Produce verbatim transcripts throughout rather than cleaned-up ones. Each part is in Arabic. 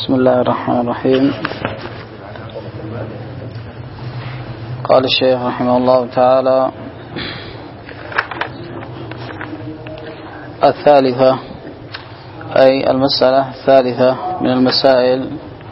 بسم الله الرحمن الرحيم. قال الشيخ رحمه الله تعالى: الثالثة، أي المسألة الثالثة من المسائل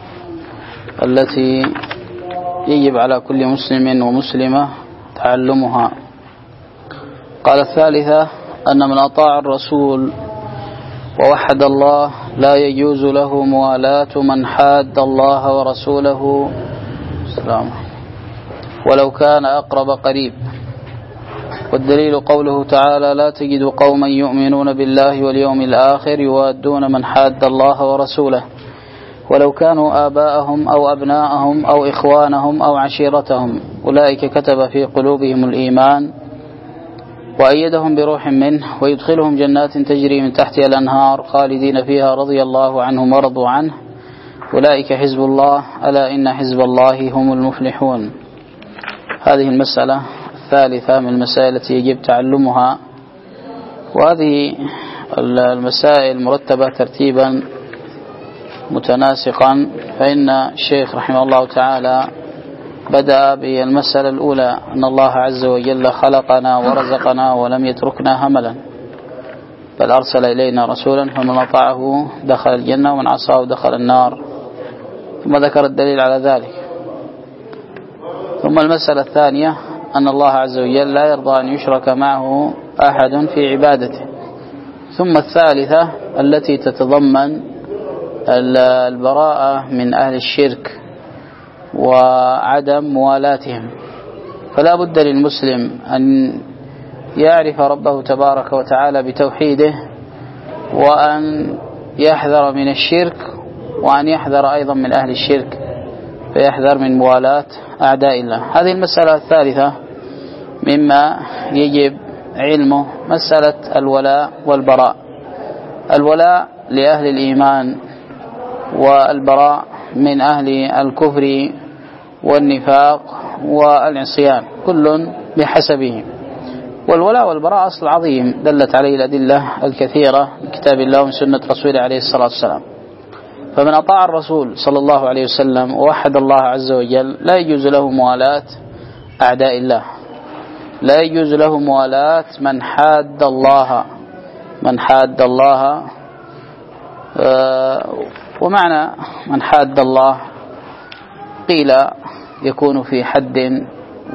التي يجب على كل مسلم ومسلمة تعلمها. قال: الثالثة أن من أطاع الرسول ووحد الله لا يجوز له موالاة من حاد الله ورسوله سلام ولو كان أقرب قريب. والدليل قوله تعالى: لا تجد قوما يؤمنون بالله واليوم الآخر يوادون من حاد الله ورسوله ولو كانوا آباءهم أو أبناءهم أو إخوانهم أو عشيرتهم أولئك كتب في قلوبهم الإيمان وأيدهم بروح منه ويدخلهم جنات تجري من تحتها الأنهار خالدين فيها رضي الله عنهم ورضوا عنه أولئك حزب الله ألا إن حزب الله هم المفلحون. هذه المسألة الثالثة من المسائل التي يجب تعلمها، وهذه المسائل مرتبة ترتيبا متناسقا، فإن الشيخ رحمه الله تعالى بدأ بالمسألة الأولى أن الله عز وجل خلقنا ورزقنا ولم يتركنا هملا، بل أرسل إلينا رسولا فمن أطاعه دخل الجنة ومن عصاه دخل النار، ثم ذكر الدليل على ذلك. ثم المسألة الثانية أن الله عز وجل لا يرضى أن يشرك معه أحد في عبادته. ثم الثالثة التي تتضمن البراءة من أهل الشرك وعدم موالاتهم. فلا بد للمسلم أن يعرف ربه تبارك وتعالى بتوحيده، وأن يحذر من الشرك، وأن يحذر أيضا من أهل الشرك، فيحذر من موالاة أعداء الله. هذه المسألة الثالثة مما يجب علمه مسألة الولاء والبراء. الولاء لأهل الإيمان، والبراء من أهل الكفر والنفاق والعصيان، كل بحسبه. والولاء والبراء أصل عظيم دلت عليه الأدلة الكثيرة من كتاب الله ومن سنة رسوله عليه الصلاة والسلام. فمن أطاع الرسول صلى الله عليه وسلم ووحد الله عز وجل لا يجوز له موالاة أعداء الله، لا يجوز له موالاة من حاد الله من حاد الله آه ومعنى من حاد الله قيل يكون في حد،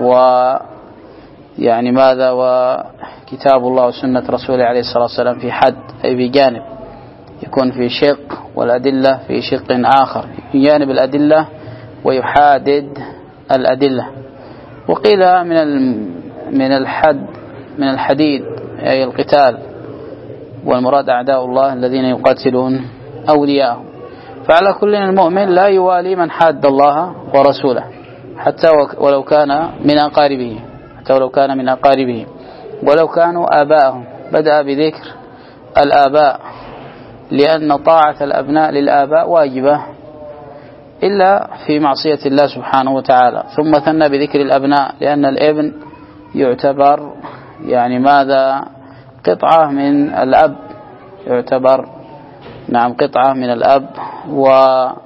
ويعني ماذا وكتاب الله وسنة رسوله عليه الصلاة والسلام في حد، أي في جانب، يكون في شق والأدلة في شق آخر، في جانب الأدلة ويحادد الأدلة. وقيل من من الحد من الحديد أي القتال، والمراد أعداء الله الذين يقاتلون أولياءهم. فعلى كل المؤمن لا يوالي من حاد الله ورسوله حتى ولو كان من أقاربه حتى ولو كان من أقاربه ولو كانوا آباءهم. بدأ بذكر الآباء لأن طاعة الأبناء للآباء واجبة إلا في معصية الله سبحانه وتعالى. ثم ثنى بذكر الأبناء لأن الابن يعتبر يعني ماذا قطعة من الأب، يعتبر نعم قطعة من الأب. وثلث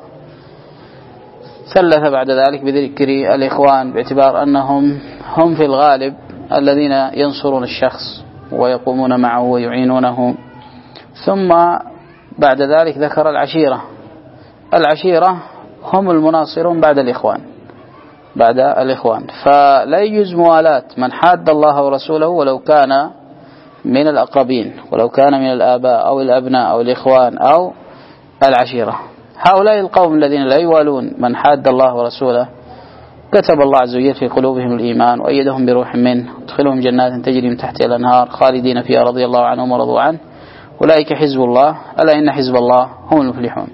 بعد ذلك بذكر الإخوان باعتبار أنهم هم في الغالب الذين ينصرون الشخص ويقومون معه ويعينونه. ثم بعد ذلك ذكر العشيرة. العشيرة هم المناصرون بعد الإخوان بعد الإخوان فلا يجوز موالاة من حاد الله ورسوله ولو كان من الأقربين، ولو كان من الآباء أو الأبناء أو الإخوان أو العشيرة. هؤلاء القوم الذين لا يوالون من حاد الله ورسوله كتب الله عز وجل في قلوبهم الإيمان وأيدهم بروح منه ادخلهم جنات تجري من تحتها الأنهار خالدين فيها رضي الله عنهم ورضوا عنه أولئك حزب الله ألا إن حزب الله هم المفلحون.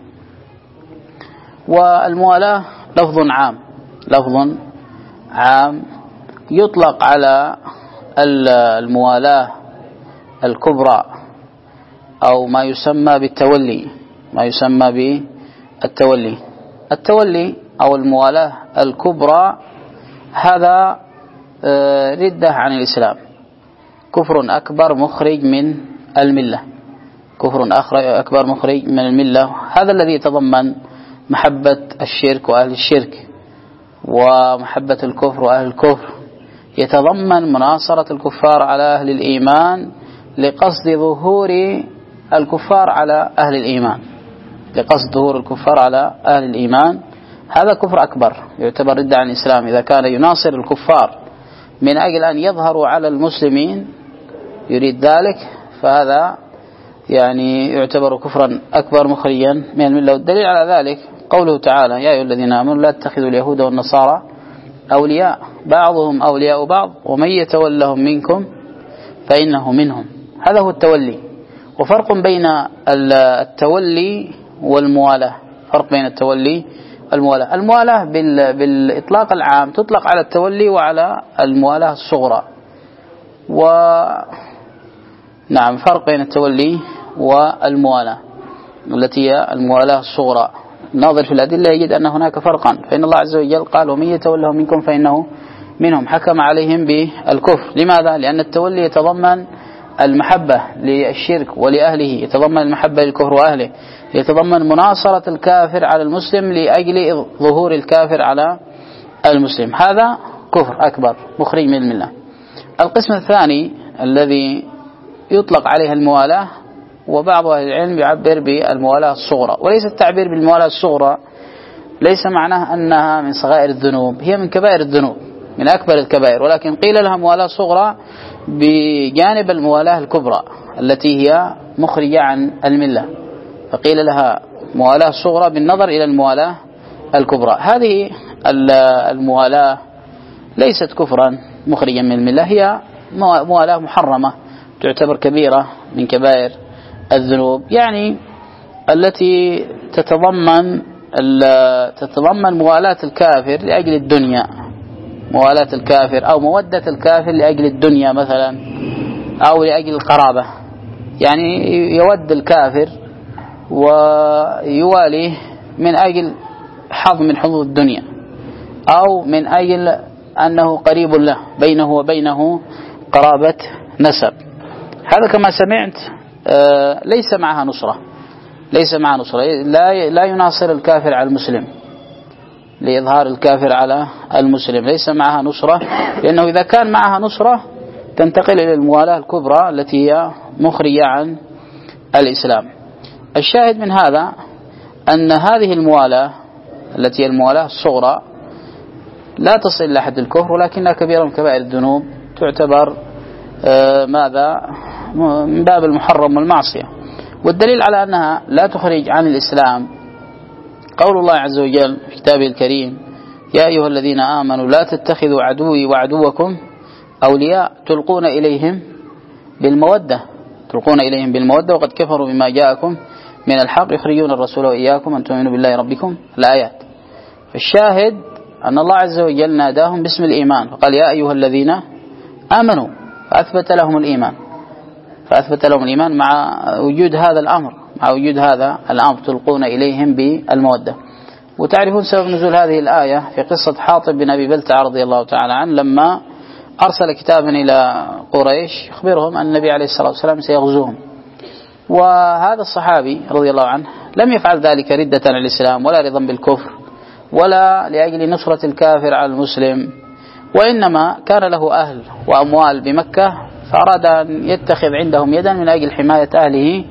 والموالاة لفظ عام لفظ عام يطلق على الموالاة الكبرى أو ما يسمى بالتولي ما يسمى بالتولي التولي أو الموالاة الكبرى. هذا ردة عن الإسلام، كفر أكبر مخرج من الملة كفر أكبر مخرج من الملة. هذا الذي يتضمن محبة الشرك وأهل الشرك، ومحبة الكفر وأهل الكفر، يتضمن مناصرة الكفار على أهل الإيمان لقصد ظهور الكفار على أهل الإيمان، لقصد ظهور الكفار على أهل الإيمان. هذا كفر أكبر يعتبر ردة عن الإسلام. إذا كان يناصر الكفار من أجل أن يظهروا على المسلمين يريد ذلك، فهذا يعني يعتبر كفرا أكبر مخرجا من الملة. والدليل على ذلك قوله تعالى: يا أيها الذين آمنوا لا تتخذوا اليهود والنصارى أولياء بعضهم أولياء بعض ومن يتولهم منكم فإنه منهم. هذا هو التولي. وفرق بين التولي والموالاة، فرق بين التولي والموالاة. الموالاة بالإطلاق العام تطلق على التولي وعلى الموالاة الصغرى. ونعم فرق بين التولي والموالاة التي هي الموالاة الصغرى. ناظر في الأدلة يجد أن هناك فرقا، فإن الله عز وجل قال: ومن يتولهم منكم فإنه منهم، حكم عليهم بالكفر. لماذا؟ لأن التولي يتضمن المحبة للشرك ولأهله، يتضمن المحبة للكفر وأهله، يتضمن مناصرة الكافر على المسلم لأجل ظهور الكافر على المسلم. هذا كفر أكبر مخرج من الملة. القسم الثاني الذي يطلق عليها الموالاة، وبعض أهل العلم يعبر بالموالاة الصغرى. وليس التعبير بالموالاة الصغرى ليس معناه أنها من صغائر الذنوب، هي من كبائر الذنوب، من أكبر الكبائر، ولكن قيل لها موالاة صغرى بجانب الموالاة الكبرى التي هي مخرجة عن الملة، فقيل لها موالاة صغرى بالنظر إلى الموالاة الكبرى. هذه الموالاة ليست كفرا مخرجا من الملة، هي موالاة محرمة تعتبر كبيرة من كبائر الذنوب، يعني التي تتضمن تتضمن موالاة الكافر لأجل الدنيا، موالاة الكافر أو مودة الكافر لأجل الدنيا مثلا، أو لأجل القرابة، يعني يود الكافر ويواليه من أجل حظ من حظوظ الدنيا، أو من أجل أنه قريب له، بينه وبينه قرابة نسب. هذا كما سمعت ليس معها نصرة، ليس معها نصرة، لا لا يناصر الكافر على المسلم لإظهار الكافر على المسلم، ليس معها نصرة، لأنه إذا كان معها نصرة تنتقل إلى الموالاة الكبرى التي هي مخرجة عن الإسلام. الشاهد من هذا أن هذه الموالاة التي هي الموالاة الصغرى لا تصل إلى حد الكفر، ولكنها كبيرة من كبائر الذنوب، تعتبر ماذا من باب المحرم والمعصية. والدليل على أنها لا تخرج عن الإسلام قول الله عز وجل في كتابه الكريم: يا أيها الذين آمنوا لا تتخذوا عدوي وعدوكم أولياء تلقون إليهم بالمودة، تلقون إليهم بالمودة وقد كفروا بما جاءكم من الحق يخرجون الرسول وإياكم أن تؤمنوا بالله ربكم. الآيات. فالشاهد أن الله عز وجل ناداهم باسم الإيمان، فقال: يا أيها الذين آمنوا، فأثبت لهم الإيمان، فأثبت لهم الإيمان مع وجود هذا الأمر، مع وجود هذا الأمر تلقون إليهم بالمودة. وتعرفون سبب نزول هذه الآية في قصة حاطب بن أبي بلتعة رضي الله تعالى عنه، لما أرسل كتابا إلى قريش يخبرهم أن النبي عليه الصلاة والسلام سيغزوهم. وهذا الصحابي رضي الله عنه لم يفعل ذلك ردة عن الإسلام ولا رضا بالكفر ولا لأجل نصرة الكافر على المسلم، وإنما كان له أهل وأموال بمكة، فأراد أن يتخذ عندهم يدا من أجل حماية أهله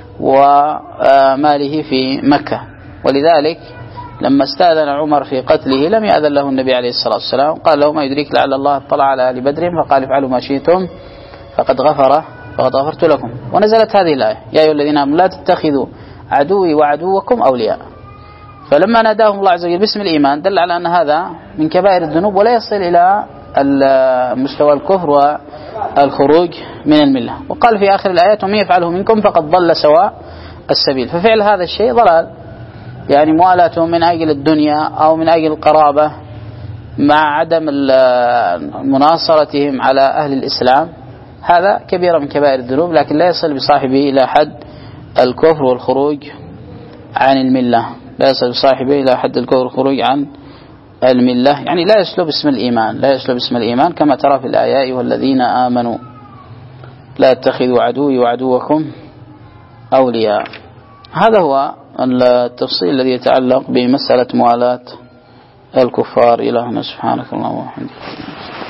وماله في مكة. ولذلك لما استأذن عمر في قتله لم يأذن له النبي عليه الصلاة والسلام، قال له: ما يدريك لعل الله اطلع على أهل بدر فقال افعلوا ما شئتم فقد غفر فقد غفرت لكم. ونزلت هذه الآية: يا أيها الذين آمنوا لا تتخذوا عدوي وعدوكم أولياء. فلما ناداهم الله عز وجل باسم الإيمان دل على أن هذا من كبائر الذنوب ولا يصل إلى مستوى الكفر والخروج من الملة. وقال في آخر الآيات: ومن يفعله منكم فقد ضل سواء السبيل. ففعل هذا الشيء ضلال، يعني موالاتهم من أجل الدنيا أو من أجل القرابة مع عدم مناصرتهم على أهل الإسلام، هذا كبيرة من كبائر الذنوب، لكن لا يصل بصاحبه إلى حد الكفر والخروج عن الملة، لا يصل بصاحبه إلى حد الكفر والخروج عن الملة، يعني لا يسلب اسم الإيمان، لا يسلب اسم الإيمان كما ترى في الآيات: والذين آمنوا لا تتخذوا عدوي وعدوكم أولياء. هذا هو التفصيل الذي يتعلق بمسألة موالاة الكفار. إلهنا سبحانك اللهم وبحمدك.